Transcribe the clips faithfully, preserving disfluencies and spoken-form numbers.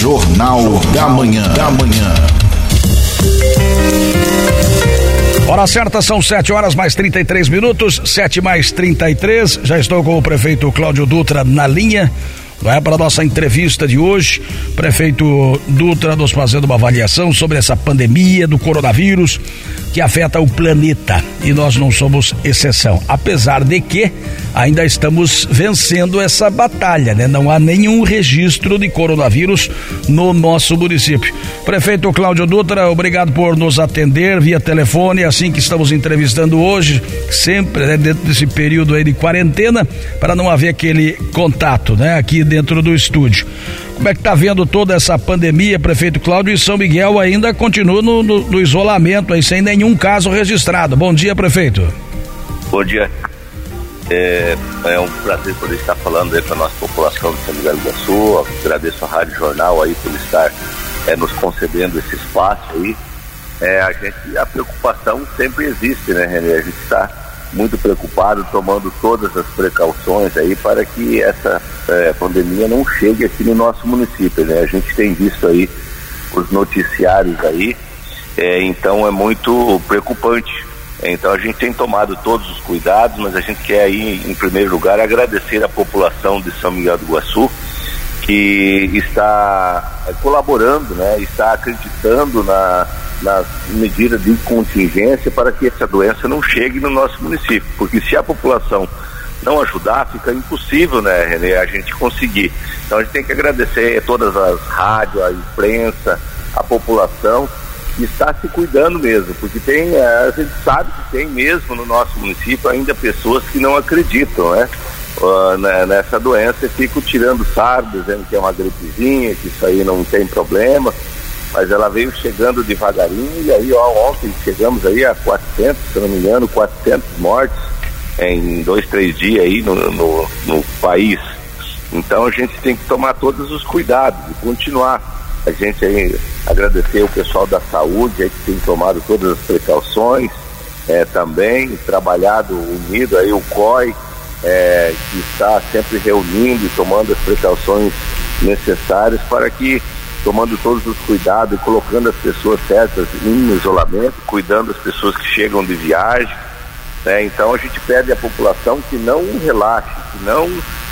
Jornal da Manhã. Da Manhã. Hora certa, são sete horas mais trinta e três minutos, sete mais trinta e três. Já estou com o prefeito Cláudio Dutra na linha. Vai para a nossa entrevista de hoje. Prefeito Dutra nos fazendo uma avaliação sobre essa pandemia do coronavírus que afeta o planeta, e nós não somos exceção, apesar de que ainda estamos vencendo essa batalha, né? Não há nenhum registro de coronavírus no nosso município. Prefeito Cláudio Dutra, obrigado por nos atender via telefone, assim que estamos entrevistando hoje, sempre, né, dentro desse período aí de quarentena, para não haver aquele contato, né, aqui dentro do estúdio. Como é que tá vendo toda essa pandemia, prefeito Cláudio, e São Miguel ainda continua no, no, no isolamento aí, sem nenhum caso registrado? Bom dia, prefeito. Bom dia. É, é um prazer poder estar falando aí para a nossa população de São Miguel do Iguaçu. Agradeço a Rádio Jornal aí por estar é, nos concedendo esse espaço aí. É, a gente, a preocupação sempre existe, né, Renê? A gente está muito preocupado, tomando todas as precauções aí para que essa é, pandemia não chegue aqui no nosso município, né? A gente tem visto aí os noticiários aí, é, então é muito preocupante. Então a gente tem tomado todos os cuidados, mas a gente quer aí, em primeiro lugar, agradecer a população de São Miguel do Iguaçu, que está colaborando, né? Está acreditando na nas medidas de contingência para que essa doença não chegue no nosso município, porque se a população não ajudar, fica impossível, né, Renê, a gente conseguir. Então a gente tem que agradecer a todas as rádios, a imprensa, a população que está se cuidando mesmo, porque tem, a gente sabe que tem mesmo no nosso município ainda pessoas que não acreditam, né, uh, nessa doença, e ficam tirando sardo, dizendo que é uma gripezinha, que isso aí não tem problema. Mas ela veio chegando devagarinho, e aí ó, ontem chegamos aí a quatrocentos, se não me engano, quatrocentos mortes em dois, três dias aí no, no, no país. Então a gente tem que tomar todos os cuidados e continuar. A gente aí agradecer o pessoal da saúde aí que tem tomado todas as precauções, é, também trabalhado unido aí o C O I, é, que está sempre reunindo e tomando as precauções necessárias para que, tomando todos os cuidados e colocando as pessoas certas em isolamento, cuidando das pessoas que chegam de viagem, né? Então a gente pede à população que não relaxe, que não,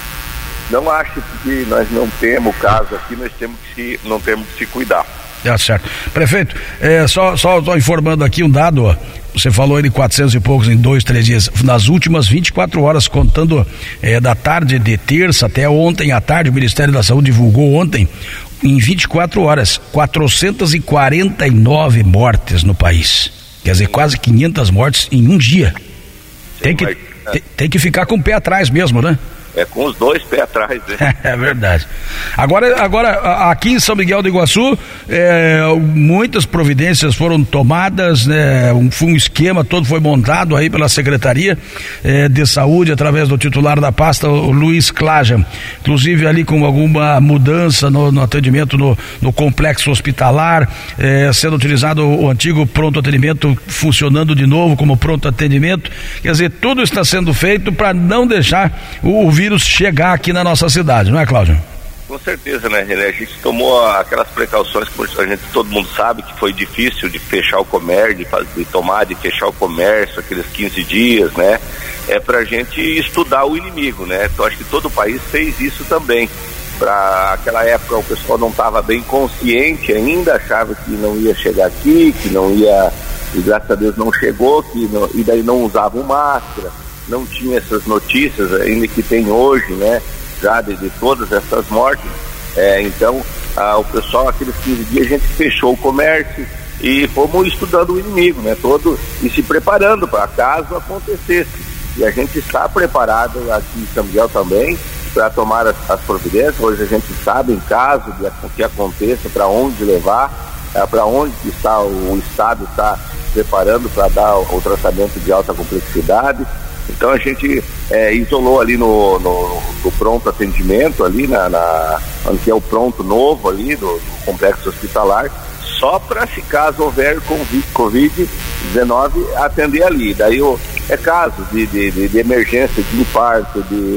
não ache que nós não temos caso aqui, nós temos que se, não temos que se cuidar. É certo. Prefeito, é, só, só, só informando aqui um dado, ó. Você falou aí de quatrocentos e poucos em dois, três dias. Nas últimas vinte e quatro horas, contando é, da tarde de terça até ontem à tarde, o Ministério da Saúde divulgou ontem, em vinte e quatro horas, quatrocentas e quarenta e nove mortes no país. Quer dizer, quase quinhentas mortes em um dia. Tem que, tem, tem que ficar com o pé atrás mesmo, né? É com os dois pés atrás, né? É verdade. Agora, agora aqui em São Miguel do Iguaçu, é, muitas providências foram tomadas, né? Um, um esquema todo foi montado aí pela Secretaria é, de Saúde, através do titular da pasta, o Luiz Claja. Inclusive ali com alguma mudança no, no atendimento no, no complexo hospitalar, é, sendo utilizado o, o antigo pronto atendimento funcionando de novo como pronto atendimento. Quer dizer, tudo está sendo feito para não deixar o, o vírus chegar aqui na nossa cidade, não é, Cláudio? Com certeza, né, René? A gente tomou aquelas precauções que a gente, todo mundo sabe que foi difícil de fechar o comércio, de, fazer, de tomar, de fechar o comércio, aqueles quinze dias, né? É pra gente estudar o inimigo, né? Então acho que todo o país fez isso também. Para aquela época o pessoal não estava bem consciente ainda, achava que não ia chegar aqui, que não ia, e graças a Deus não chegou, que não, e daí não usavam máscara. Não tinha essas notícias ainda que tem hoje, né, já de, de todas essas mortes, é, então ah, o pessoal, aqueles quinze dias a gente fechou o comércio e fomos estudando o inimigo, né, todo, e se preparando para caso acontecesse, e a gente está preparado aqui em São Miguel também para tomar as, as providências. Hoje a gente sabe, em caso de que aconteça, para onde levar, é, para onde está o, o Estado está preparando para dar o, o tratamento de alta complexidade. Então a gente é, isolou ali no, no, no pronto atendimento, ali na, na, que é o pronto novo ali do, do complexo hospitalar, só para, se caso houver covid dezenove, atender ali. Daí o, é caso de, de, de, de emergência, de infarto, de,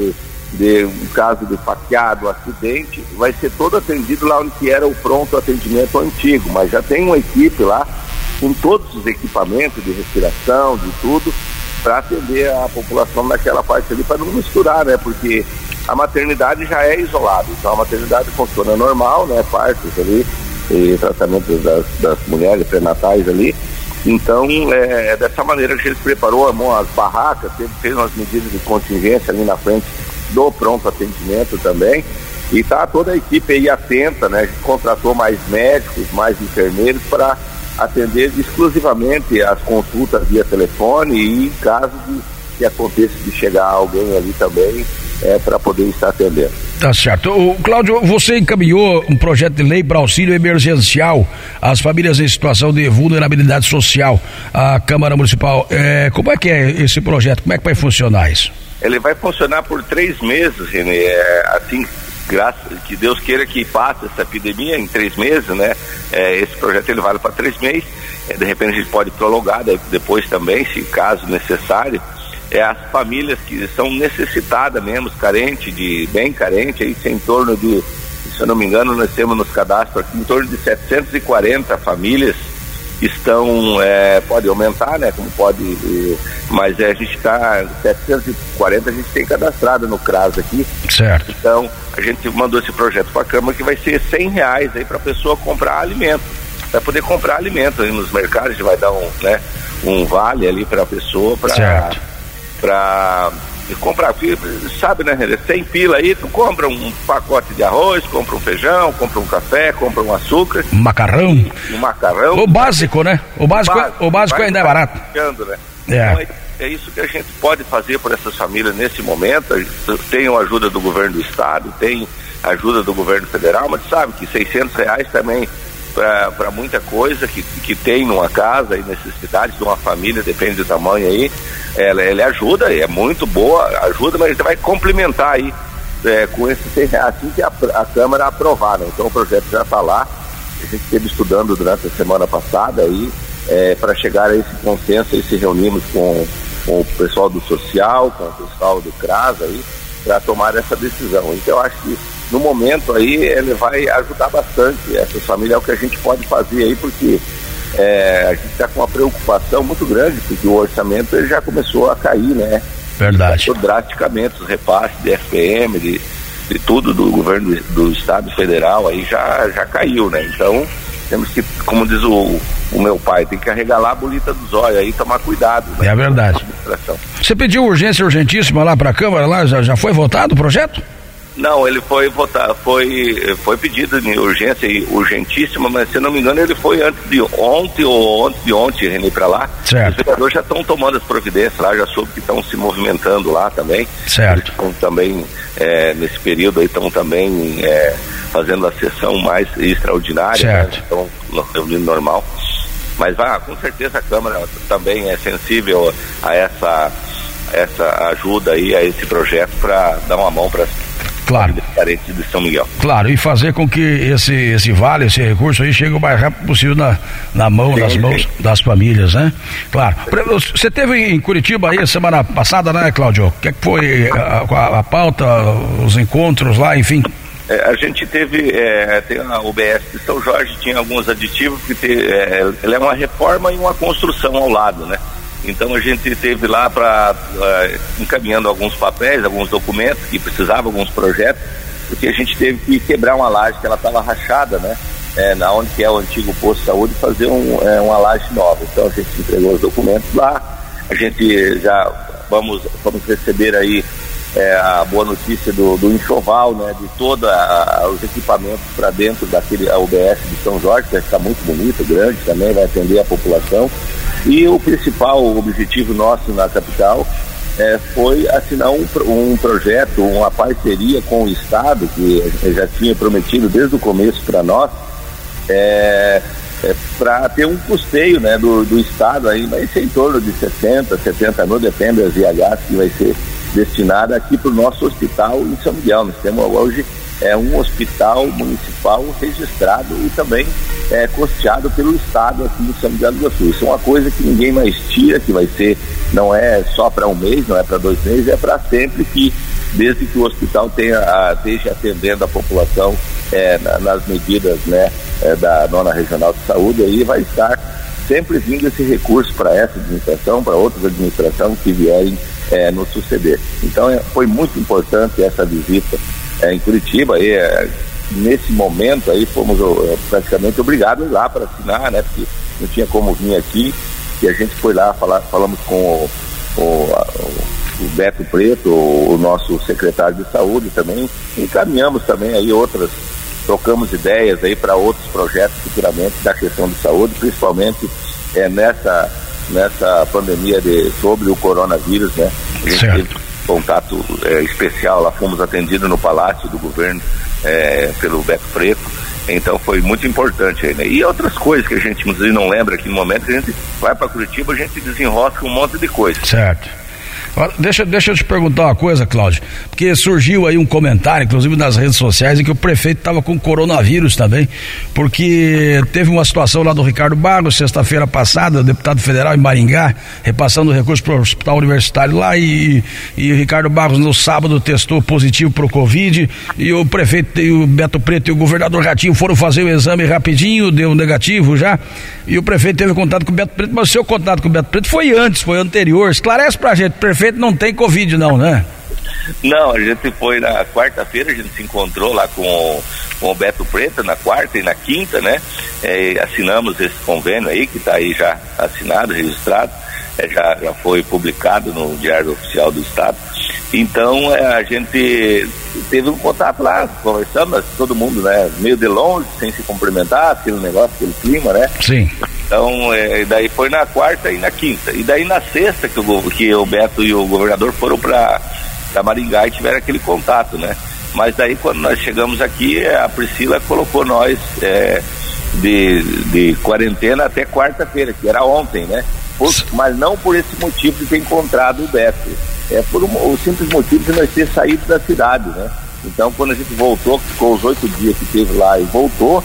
de um caso de faqueado, acidente, vai ser todo atendido lá onde que era o pronto atendimento antigo, mas já tem uma equipe lá com todos os equipamentos de respiração, de tudo, para atender a população naquela parte ali, para não misturar, né? Porque a maternidade já é isolada, então a maternidade funciona normal, né? Partos ali, e tratamento das, das mulheres pré-natais ali. Então, é, é dessa maneira que a gente preparou as barracas, fez umas medidas de contingência ali na frente do pronto atendimento também, e tá toda a equipe aí atenta, né? A gente contratou mais médicos, mais enfermeiros para atender exclusivamente as consultas via telefone e em caso de que aconteça de chegar alguém ali também, é, para poder estar atendendo. Tá certo. O Cláudio, você encaminhou um projeto de lei para auxílio emergencial às famílias em situação de vulnerabilidade social à Câmara Municipal. É, como é que é esse projeto? Como é que vai funcionar isso? Ele vai funcionar por três meses, Renê, é, assim, graças que Deus queira que passe essa epidemia em três meses, né? É, esse projeto ele vale para três meses, é, de repente a gente pode prolongar depois também, se caso necessário. É, as famílias que são necessitadas mesmo, carentes, de, bem carentes, aí tem em torno de, se eu não me engano, nós temos nos cadastros aqui em torno de setecentas e quarenta famílias que estão, é, pode aumentar, né, como pode, e, mas é, a gente está, setecentos e quarenta a gente tem cadastrado no CRAS aqui. Certo. Então, a gente mandou esse projeto para a Câmara que vai ser cem reais aí para a pessoa comprar alimento, vai poder comprar alimento aí nos mercados, a gente vai dar um, né, um vale ali para a pessoa, para para comprar, sabe, né, cem pila aí, tu compra um pacote de arroz, compra um feijão, compra um café, compra um açúcar, um macarrão, um macarrão, o básico, né, o básico, o básico, o básico ainda é barato, né? É. Então, é, é isso que a gente pode fazer por essas famílias nesse momento. Tem a ajuda do governo do estado, tem a ajuda do governo federal, mas sabe que seiscentos reais também para muita coisa que, que tem numa casa e necessidades de uma família, depende do tamanho aí, ela, ele ajuda, é muito boa ajuda, mas a gente vai complementar aí é, com esse cem reais assim que a, a Câmara aprovar, né? Então o projeto já está lá, a gente esteve estudando durante a semana passada aí, é, para chegar a esse consenso, e se reunimos com, com o pessoal do social, com o pessoal do CRAS aí, para tomar essa decisão. Então eu acho que no momento aí ele vai ajudar bastante essa família, é o que a gente pode fazer aí, porque é, a gente está com uma preocupação muito grande, porque o orçamento ele já começou a cair, né? Verdade. Começou drasticamente os repasses de F P M, de, de tudo do governo do, do estado federal aí já, já caiu, né? Então temos que, como diz o, o meu pai, tem que arregalar a bolita dos olhos aí e tomar cuidado, né? É verdade. Você pediu urgência urgentíssima lá para a Câmara, lá já, já foi votado o projeto? Não, ele foi votar, foi, foi pedido de urgência e urgentíssima, mas se não me engano ele foi antes de ontem ou antes de ontem, Renê, para lá. Certo. Os vereadores já estão tomando as providências lá, já soube que estão se movimentando lá também. Certo. Estão também, é, nesse período aí, estão também é, fazendo a sessão mais extraordinária. Certo. Né? Estão no reunindo normal. Mas ah, com certeza a Câmara também é sensível a essa, a essa ajuda aí, a esse projeto, para dar uma mão para claro, carentes de São Miguel. Claro, e fazer com que esse, esse vale, esse recurso aí chegue o mais rápido possível na, na mão, sim, nas mãos sim. das famílias, né? Claro. Você teve em Curitiba aí semana passada, né, Cláudio? O que, é que foi a, a, a pauta, os encontros lá, enfim? É, a gente teve, é, tem a U B S de São Jorge, tinha alguns aditivos, que te, é, ela é uma reforma e uma construção ao lado, né? Então a gente teve lá para uh, encaminhando alguns papéis, alguns documentos que precisavam, alguns projetos, porque a gente teve que quebrar uma laje que ela estava rachada, né? É, na onde que é o antigo posto de saúde, fazer um, é, uma laje nova. Então a gente entregou os documentos lá, a gente já vamos, vamos receber aí é, a boa notícia do, do enxoval, né? De todos os equipamentos para dentro daquele a U B S de São Jorge, que vai ficar muito bonito, grande também, vai atender a população. E o principal objetivo nosso na capital é, foi assinar um, um projeto, uma parceria com o Estado, que já tinha prometido desde o começo para nós, é, é, para ter um custeio, né, do, do Estado, aí vai ser em torno de sessenta, setenta mil, depende das I Hs que vai ser destinada aqui para o nosso hospital em São Miguel. Nós temos hoje é um hospital municipal registrado e também é, custeado pelo Estado aqui em São Miguel do Sul. Isso é uma coisa que ninguém mais tira, que vai ser, não é só para um mês, não é para dois meses, é para sempre, que desde que o hospital tenha, a, esteja atendendo a população é, na, nas medidas, né, é, da nona regional de saúde, aí vai estar sempre vindo esse recurso para essa administração, para outras administrações que vierem é, nos suceder. Então é, foi muito importante essa visita é, em Curitiba, e é, nesse momento aí fomos é, praticamente obrigados lá para assinar, né, porque não tinha como vir aqui, e a gente foi lá, falar, falamos com o, o, a, o Beto Preto, o, o nosso secretário de saúde também, e encaminhamos também aí outras, trocamos ideias aí para outros projetos futuramente da questão de saúde, principalmente é, nessa, nessa pandemia de, sobre o coronavírus, né? A gente certo. teve contato é, especial, lá fomos atendidos no Palácio do Governo é, pelo Beto Preto, então foi muito importante aí, né? E outras coisas que a gente não lembra aqui no momento, que a gente vai para Curitiba, a gente desenrosca um monte de coisa. Certo. Deixa, deixa eu te perguntar uma coisa, Cláudio, porque surgiu aí um comentário, inclusive nas redes sociais, em que o prefeito estava com coronavírus também, porque teve uma situação lá do Ricardo Barros, sexta-feira passada, deputado federal em Maringá, repassando recursos para o hospital universitário lá, e, e o Ricardo Barros no sábado testou positivo para o Covid, e o prefeito, e o Beto Preto e o governador Ratinho foram fazer o exame rapidinho, deu negativo já, e o prefeito teve contato com o Beto Preto, mas o seu contato com o Beto Preto foi antes, foi anterior. Esclarece pra gente, prefeito não tem Covid não, né? Não, a gente foi na quarta-feira, a gente se encontrou lá com, com o Beto Preto na quarta e na quinta, né? É, assinamos esse convênio aí, que está aí já assinado, registrado, é, já, já foi publicado no Diário Oficial do Estado. Então é, a gente teve um contato lá, conversamos, todo mundo, né, meio de longe, sem se cumprimentar, aquele negócio, aquele clima, né? Sim. Então, é, daí foi na quarta e na quinta. E daí na sexta que o, que o Beto e o governador foram para Maringá e tiveram aquele contato, né? Mas daí quando nós chegamos aqui, a Priscila colocou nós é, de, de quarentena até quarta-feira, que era ontem, né? Por, mas não por esse motivo de ter encontrado o Beto. É por um, o simples motivo de nós ter saído da cidade, né? Então, quando a gente voltou, ficou os oito dias que teve lá e voltou,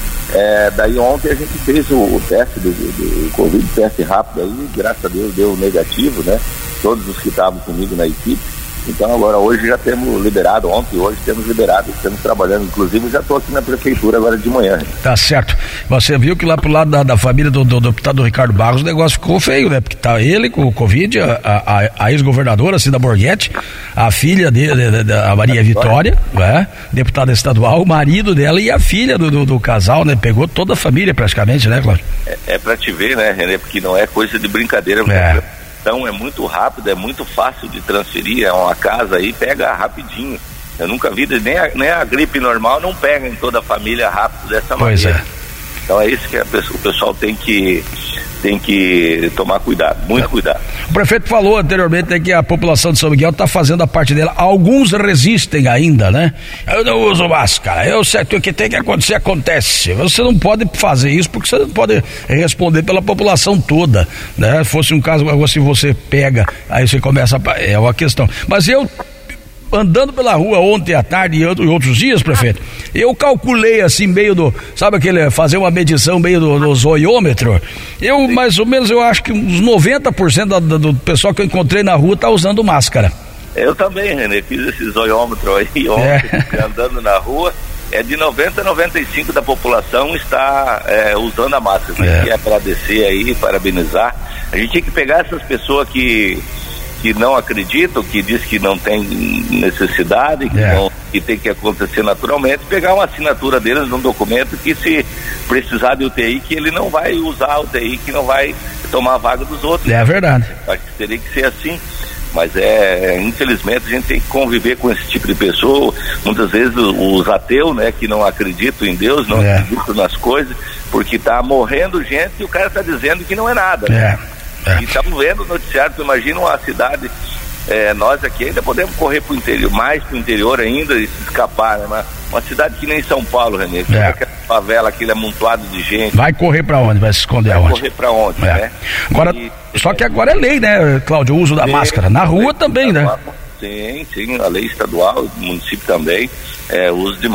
é, daí ontem a gente fez o, o teste do, do, do Covid, teste rápido aí, graças a Deus deu negativo, né? Todos os que estavam comigo na equipe. Então agora hoje já temos liberado, ontem e hoje temos liberado, estamos trabalhando, inclusive já estou aqui na prefeitura agora de manhã. Tá certo. Você viu que lá pro lado da, da família do, do, do deputado Ricardo Barros o negócio ficou feio, né? Porque tá ele com o Covid, a, a, a ex-governadora Cida Borghetti, a filha dele, da Maria Vitória, né? Deputada estadual, o marido dela e a filha do, do, do casal, né? Pegou toda a família praticamente, né, Cláudio? É, é pra te ver, né, Renê? Porque não é coisa de brincadeira. É. Então é muito rápido, é muito fácil de transferir, é uma casa aí, pega rapidinho. Eu nunca vi, nem a, nem a gripe normal não pega em toda a família rápido dessa pois maneira. É. Então é isso que a pessoa, o pessoal tem que, tem que tomar cuidado, muito é. cuidado. O prefeito falou anteriormente, né, que a população de São Miguel está fazendo a parte dela. Alguns resistem ainda, né? Eu não uso máscara, eu sei que o que tem que acontecer, acontece. Você não pode fazer isso porque você não pode responder pela população toda, né? Fosse um caso, se você pega, aí você começa, a, é uma questão. Mas eu... andando pela rua ontem à tarde e outros dias, prefeito, eu calculei assim, meio do, sabe aquele, fazer uma medição meio do, do zoiômetro, eu mais ou menos, eu acho que uns noventa por cento do, do pessoal que eu encontrei na rua tá usando máscara. Eu também, Renê, fiz esse zoiômetro aí ontem, é. andando na rua, é de noventa a noventa e cinco por cento da população está é, usando a máscara. A gente quer agradecer aí, parabenizar. A gente tinha que pegar essas pessoas que que não acreditam, que diz que não tem necessidade, que, yeah. não, que tem que acontecer naturalmente, pegar uma assinatura deles num documento que, se precisar de U T I, que ele não vai usar a U T I, que não vai tomar a vaga dos outros. É verdade. Acho que teria que ser assim, mas é, infelizmente a gente tem que conviver com esse tipo de pessoa. Muitas vezes os ateus, né, que não acreditam em Deus, não yeah. acreditam nas coisas, porque tá morrendo gente e o cara tá dizendo que não é nada, né? Yeah. É. E estamos vendo o noticiário, tu imagina uma cidade, é, nós aqui ainda podemos correr para o interior, mais para o interior ainda e se escapar, né? Mas uma cidade que nem São Paulo, Renê, que é. aquela favela, aquele amontoado de gente. Vai correr para onde? Vai se esconder vai aonde? Vai correr para onde, é. né? Agora, e, só que agora é lei, né, Cláudio, o uso da lei, máscara, na rua também, estadual, né? Sim, sim, a lei estadual, o município também, é o uso de máscara.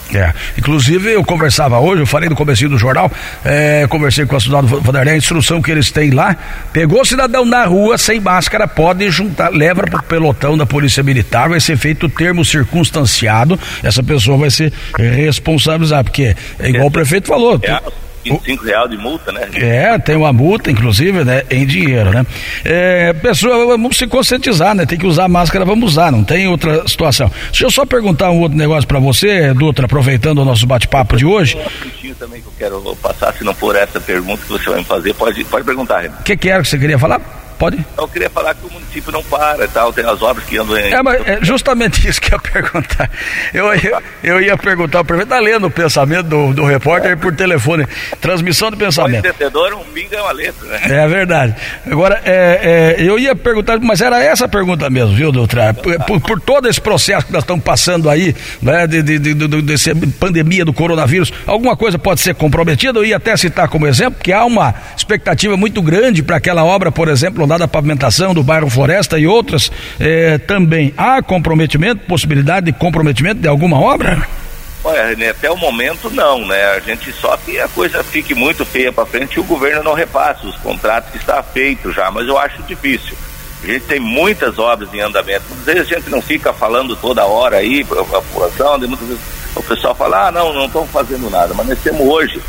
É, inclusive eu conversava hoje, eu falei no comecinho do jornal, é, conversei com o soldado Vanderlei, a instrução que eles têm lá, pegou o cidadão na rua sem máscara, pode juntar, leva para o pelotão da Polícia Militar, vai ser feito o termo circunstanciado, essa pessoa vai ser responsabilizada, porque é igual o prefeito falou. É. vinte e cinco reais de multa, né? É, tem uma multa, inclusive, né, em dinheiro, né? É, pessoa, vamos se conscientizar, né? Tem que usar máscara, vamos usar, não tem outra situação. Deixa eu só perguntar um outro negócio pra você, Dutra, aproveitando o nosso bate-papo de hoje. Um minutinho também que eu quero passar, se não for essa pergunta que você vai me fazer, pode, pode perguntar, Renan. O que que era que você queria falar? Pode? Eu queria falar que o município não para e tal, tem as obras que andam em... É, mas é justamente isso que eu ia perguntar. Eu, eu, eu ia perguntar, o prefeito tá lendo o pensamento do, do repórter por telefone, transmissão de pensamento. O entendedor, um pinga é uma letra, né? É verdade. Agora, é, é, eu ia perguntar, mas era essa a pergunta mesmo, viu, Dutra? Por, por, por todo esse processo que nós estamos passando aí, né, de, de, de, de, dessa pandemia do coronavírus, alguma coisa pode ser comprometida? Eu ia até citar como exemplo que há uma expectativa muito grande para aquela obra, por exemplo, lá da pavimentação do bairro Floresta e outras, eh, também há comprometimento, possibilidade de comprometimento de alguma obra? Olha, René, até o momento não, né? A gente só que a coisa fique muito feia para frente e o governo não repasse os contratos que está feito já, mas eu acho difícil. A gente tem muitas obras em andamento, às vezes a gente não fica falando toda hora aí para a população, muitas vezes o pessoal fala, ah, não, não estão fazendo nada, mas nós temos hoje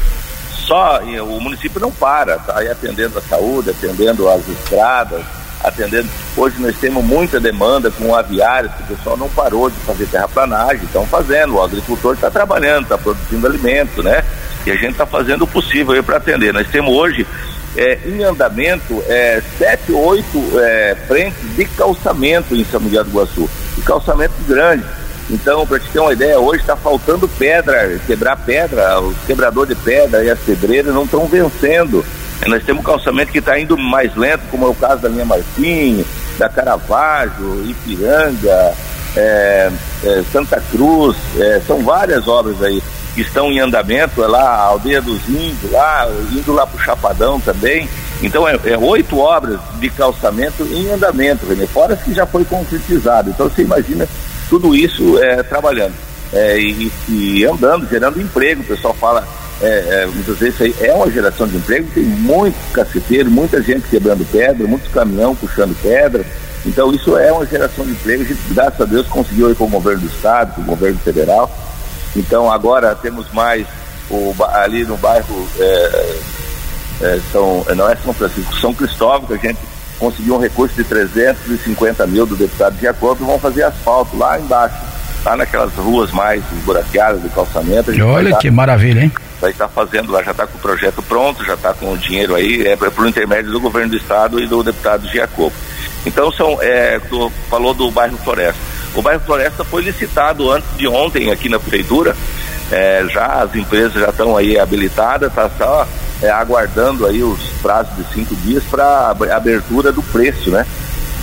só, o município não para, está aí atendendo a saúde, atendendo as estradas, atendendo, hoje nós temos muita demanda com aviários, que o pessoal não parou de fazer terraplanagem, estão fazendo, o agricultor está trabalhando, está produzindo alimento, né? E a gente está fazendo o possível aí para atender. Nós temos hoje, é, em andamento, é, sete, oito é, frentes de calçamento em São Miguel do Iguaçu, e calçamento grande. Então, para te ter uma ideia, hoje está faltando pedra, quebrar pedra, os quebradores de pedra e as pedreiras não estão vencendo. Nós temos um calçamento que está indo mais lento, como é o caso da linha Marquinhos, da Caravaggio, Ipiranga, é, é, Santa Cruz, é, são várias obras aí que estão em andamento, é lá a Aldeia dos Índios, lá, indo lá para o Chapadão também. Então é, é oito obras de calçamento em andamento, René, fora que já foi concretizado. Então você imagina tudo isso é, trabalhando é, e, e andando, gerando emprego. O pessoal fala, é, é, muitas vezes isso aí é uma geração de emprego, tem muito caceteiro, muita gente quebrando pedra, muitos caminhão puxando pedra. Então isso é uma geração de emprego. A gente, graças a Deus, conseguiu aí com o governo do estado, com o governo federal. Então agora temos mais o, ali no bairro é, é, São, não é São Francisco, São Cristóvão, que a gente conseguiu um recurso de trezentos e cinquenta mil do deputado Jacob, e vão fazer asfalto lá embaixo, lá naquelas ruas mais esburaqueadas de calçamento. Olha que tá, maravilha, hein? Vai estar tá fazendo lá, já está com o projeto pronto, já está com o dinheiro aí, é por intermédio do governo do estado e do deputado Jacob. Então são, é, tu falou do bairro Floresta. O bairro Floresta foi licitado antes de ontem aqui na prefeitura, é, já as empresas já estão aí habilitadas, está só É, aguardando aí os prazos de cinco dias para abertura do preço, né?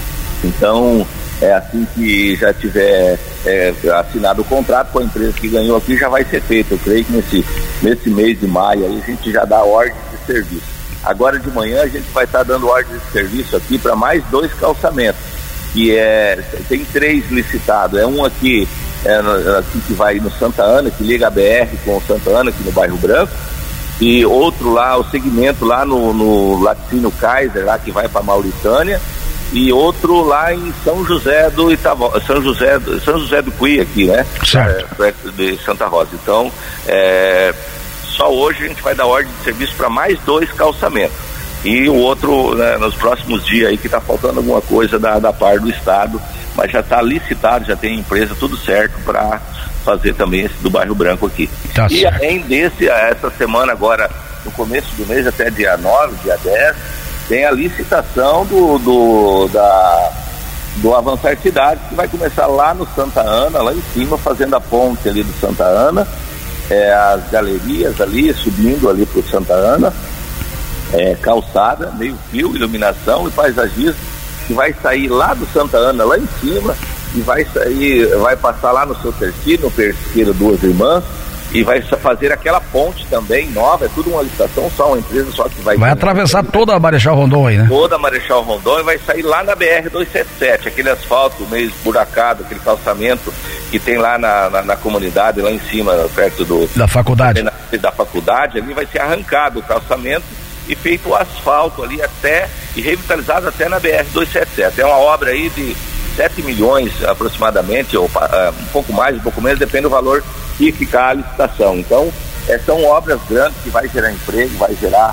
Então, é assim que já tiver é, assinado o contrato com a empresa que ganhou aqui, já vai ser feito. Eu creio que nesse, nesse mês de maio aí a gente já dá ordem de serviço. Agora de manhã a gente vai estar tá dando ordem de serviço aqui para mais dois calçamentos, que é, tem três licitados. É um aqui, é, aqui que vai no Santa Ana, que liga a B R com o Santa Ana, aqui no bairro Branco, e outro lá, o segmento lá no, no Laticínio Kaiser, lá que vai para Mauritânia, e outro lá em São José do Itavó, São José, São José do Cui aqui, né? Certo. É, perto de Santa Rosa. Então, é, só hoje a gente vai dar ordem de serviço para mais dois calçamentos. E o outro, né, nos próximos dias aí, que está faltando alguma coisa da, da parte do estado, mas já está licitado, já tem empresa, tudo certo para fazer também esse do bairro Branco aqui. Tá e certo. Além desse, essa semana agora, no começo do mês, até dia nove, dia dez, tem a licitação do, do, da, do Avançar Cidade, que vai começar lá no Santa Ana, lá em cima, fazendo a ponte ali do Santa Ana, é, as galerias ali, subindo ali para o Santa Ana, é, calçada, meio fio, iluminação e paisagismo, que vai sair lá do Santa Ana, lá em cima, e vai sair, vai passar lá no seu terceiro, no Persegueiro Duas Irmãs, e vai fazer aquela ponte também nova, é tudo uma licitação só, uma empresa só que vai... Vai atravessar toda a Marechal Rondon aí, né? Toda a Marechal Rondon e vai sair lá na B R duzentos e setenta e sete, aquele asfalto meio esburacado, aquele calçamento que tem lá na, na, na comunidade, lá em cima, perto do... Da faculdade. Na, da faculdade, ali vai ser arrancado o calçamento e feito o asfalto ali até, e revitalizado até na B R duzentos e setenta e sete. É uma obra aí de sete milhões aproximadamente, ou uh, um pouco mais, um pouco menos, depende do valor que ficar a licitação. Então, é, são obras grandes que vai gerar emprego, vai gerar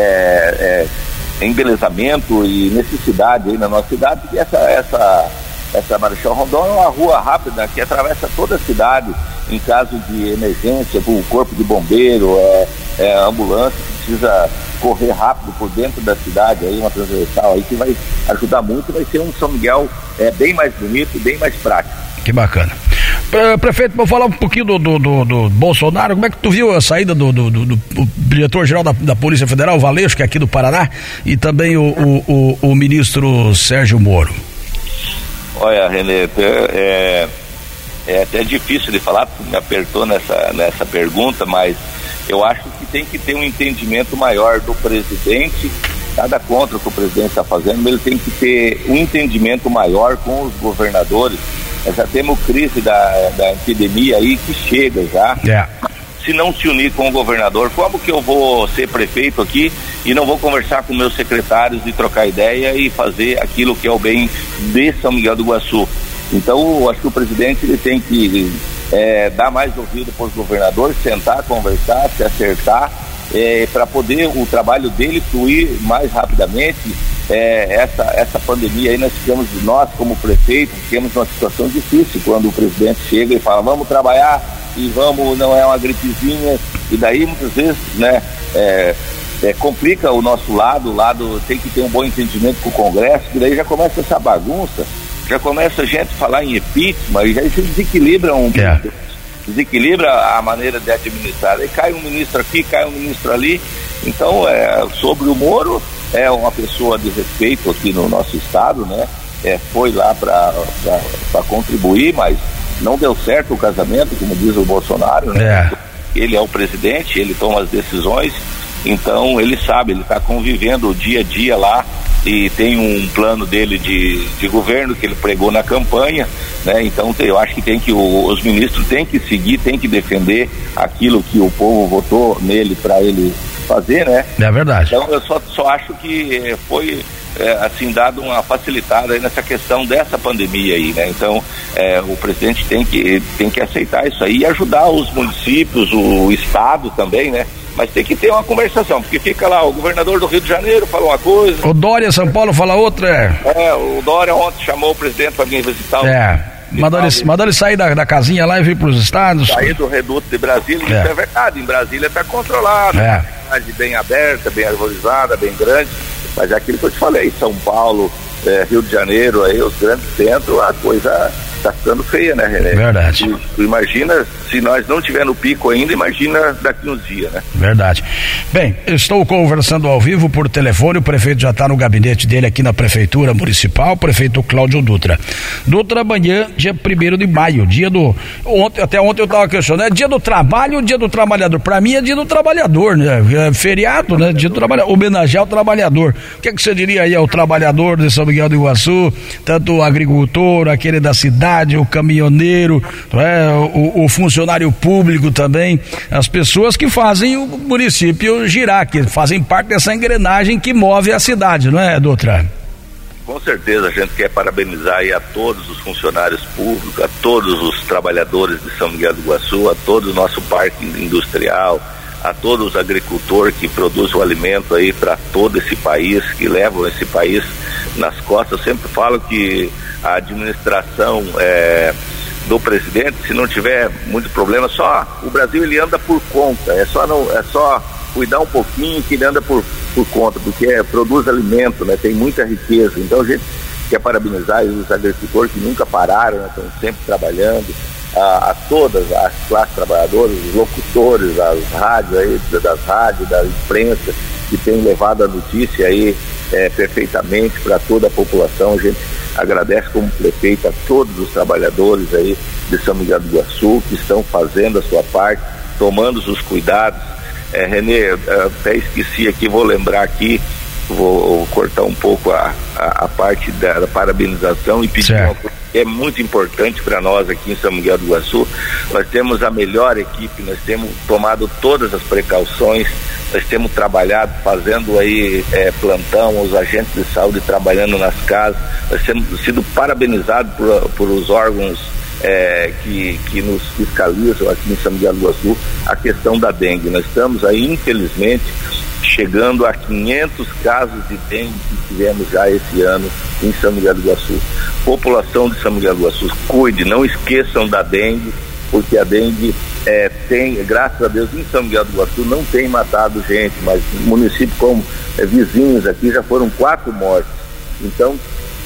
é, é, embelezamento e necessidade aí na nossa cidade, porque essa, essa, essa Marechal Rondon é uma rua rápida que atravessa toda a cidade em caso de emergência, o corpo de bombeiro, é, é, ambulância que precisa correr rápido por dentro da cidade, aí uma transversal aí que vai ajudar muito, vai ser um São Miguel é, bem mais bonito e bem mais prático. Que bacana. Prefeito, vou falar um pouquinho do, do, do, do Bolsonaro. Como é que tu viu a saída do, do, do, do diretor-geral da, da Polícia Federal, Valeixo, que é aqui do Paraná, e também o, o, o, o ministro Sérgio Moro? Olha, Renê, é, é até difícil de falar, me apertou nessa, nessa pergunta, mas eu acho que tem que ter um entendimento maior do presidente, nada contra o que o presidente está fazendo, mas ele tem que ter um entendimento maior com os governadores. Nós já temos crise da, da epidemia aí que chega já. Yeah. Se não se unir com o governador, como que eu vou ser prefeito aqui e não vou conversar com meus secretários e trocar ideia e fazer aquilo que é o bem de São Miguel do Iguaçu? Então, eu acho que o presidente ele tem que é, dar mais ouvido para os governadores, sentar, conversar, se acertar, é, para poder o trabalho dele fluir mais rapidamente. É, essa, essa pandemia aí nós ficamos, nós como prefeito, ficamos numa situação difícil quando o presidente chega e fala, vamos trabalhar e vamos, não é uma gripezinha, e daí muitas vezes, né, é, é, complica o nosso lado, o lado tem que ter um bom entendimento com o Congresso, e daí já começa essa bagunça, já começa a gente falar em impeachment, e já se desequilibra um yeah. desequilibra a maneira de administrar, aí cai um ministro aqui, cai um ministro ali. Então, é, sobre o Moro, é uma pessoa de respeito aqui no nosso estado, né? É, foi lá para contribuir, mas não deu certo o casamento, como diz o Bolsonaro, né? É. Ele é o presidente, ele toma as decisões, então ele sabe, ele está convivendo o dia a dia lá e tem um plano dele de, de governo que ele pregou na campanha, né? Então eu acho que tem que o, os ministros têm que seguir, têm que defender aquilo que o povo votou nele para ele fazer, né? É verdade. Então eu só, só acho que foi é, assim, dado uma facilitada aí nessa questão dessa pandemia aí, né? Então é, o presidente tem que, tem que aceitar isso aí e ajudar os municípios, o estado também, né? Mas tem que ter uma conversação, porque fica lá, o governador do Rio de Janeiro fala uma coisa. O Dória, São Paulo, fala outra. É, é o Dória ontem chamou o presidente para vir visitar o... É, mandou ele, mandou ele sair da, da casinha lá e vir para os estados. Sair do reduto de Brasília, é. Isso é verdade, em Brasília está controlado, é. Uma cidade bem aberta, bem arborizada, bem grande, mas é aquilo que eu te falei, São Paulo, é, Rio de Janeiro, aí os grandes centros, a coisa está ficando feia, né, René? Verdade. Tu, tu imagina, se nós não tiver no pico ainda, imagina daqui uns dias, né? Verdade. Bem, eu estou conversando ao vivo por telefone, o prefeito já está no gabinete dele aqui na Prefeitura Municipal, o prefeito Cláudio Dutra. Dutra, amanhã, dia primeiro de maio, dia do... Ontem, até ontem eu estava questionando, é dia do trabalho ou dia do trabalhador? Para mim é dia do trabalhador, né? É feriado, né? Dia do trabalhador, homenagear o trabalhador. O que é que você diria aí ao trabalhador de São Miguel do Iguaçu, tanto o agricultor, aquele da cidade, o caminhoneiro, é, o, o funcionário público também, as pessoas que fazem o município girar, que fazem parte dessa engrenagem que move a cidade, não é, doutora? Com certeza, a gente quer parabenizar aí a todos os funcionários públicos, a todos os trabalhadores de São Miguel do Iguaçu, a todo o nosso parque industrial, a todos os agricultores que produzem o alimento aí para todo esse país, que levam esse país nas costas. Eu sempre falo que a administração é, do presidente, se não tiver muito problema, só o Brasil ele anda por conta, é só, não, é só cuidar um pouquinho que ele anda por, por conta, porque é, produz alimento, né, tem muita riqueza. Então a gente quer parabenizar os agricultores que nunca pararam, né, estão sempre trabalhando, a, a todas as classes trabalhadoras, os locutores, as rádios aí, das rádios, da imprensa, que tem levado a notícia aí é, perfeitamente para toda a população. A gente agradece como prefeito a todos os trabalhadores aí de São Miguel do Iguaçu que estão fazendo a sua parte tomando os cuidados. É, Renê, até esqueci aqui, vou lembrar aqui, vou, vou cortar um pouco a, a, a parte da, da parabenização e pedir certo. Uma coisa que é muito importante para nós aqui em São Miguel do Iguaçu. Nós temos a melhor equipe, nós temos tomado todas as precauções, nós temos trabalhado, fazendo aí é, plantão, os agentes de saúde trabalhando nas casas, nós temos sido parabenizados por, por os órgãos É, que, que nos fiscalizam aqui em São Miguel do Iguaçu a questão da dengue. Nós estamos aí, infelizmente, chegando a quinhentos casos de dengue que tivemos já esse ano em São Miguel do Iguaçu. População de São Miguel do Iguaçu, cuide, não esqueçam da dengue, porque a dengue é, tem, graças a Deus, em São Miguel do Iguaçu não tem matado gente, mas municípios como é, vizinhos aqui já foram quatro mortes. Então,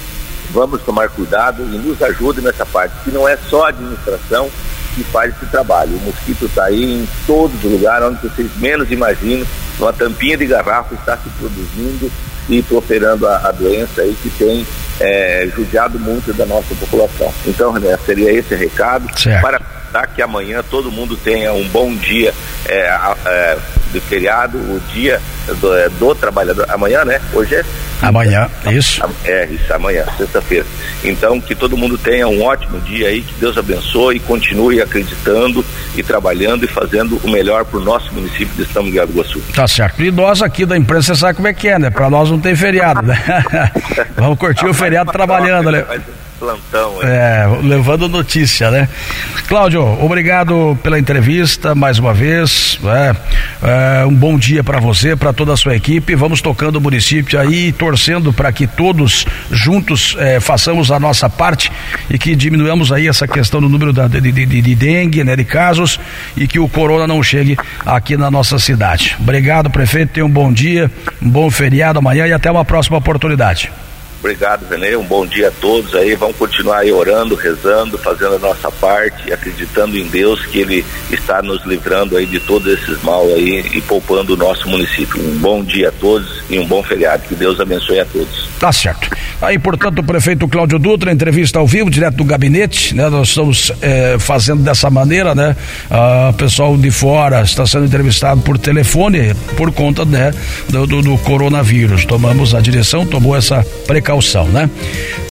vamos tomar cuidado e nos ajude nessa parte, que não é só a administração que faz esse trabalho. O mosquito está aí em todos os lugares, onde vocês menos imaginam, uma tampinha de garrafa está se produzindo e proliferando a, a doença aí que tem é, judiado muito da nossa população. Então, René, seria esse recado, certo. Para que amanhã todo mundo tenha um bom dia é, é, de feriado, o dia do, é, do trabalhador. Amanhã, né? Hoje é amanhã, isso. É, isso, amanhã, sexta-feira. Então, que todo mundo tenha um ótimo dia aí, que Deus abençoe e continue acreditando e trabalhando e fazendo o melhor para o nosso município de São Miguel do Iguaçu. Tá certo. E nós aqui da imprensa, você sabe como é que é, né? Para nós não tem feriado, né? Vamos curtir o feriado trabalhando, né? Plantão, é, levando notícia, né? Cláudio, obrigado pela entrevista mais uma vez, é, é, um bom dia para você, para toda a sua equipe. Vamos tocando o município aí, torcendo para que todos juntos é, façamos a nossa parte e que diminuamos aí essa questão do número da, de, de, de, de dengue, né, de casos, e que o corona não chegue aqui na nossa cidade. Obrigado, prefeito, tenha um bom dia, um bom feriado amanhã e até uma próxima oportunidade. Obrigado, Renê, um bom dia a todos aí, vamos continuar aí orando, rezando, fazendo a nossa parte, acreditando em Deus que Ele está nos livrando aí de todos esses mal aí e poupando o nosso município. Um bom dia a todos e um bom feriado, que Deus abençoe a todos. Tá certo. Aí, portanto, o prefeito Cláudio Dutra, entrevista ao vivo, direto do gabinete, né? Nós estamos é, fazendo dessa maneira, né? O ah, pessoal de fora está sendo entrevistado por telefone por conta, né, do, do, do coronavírus. Tomamos a direção, tomou essa precaução, né?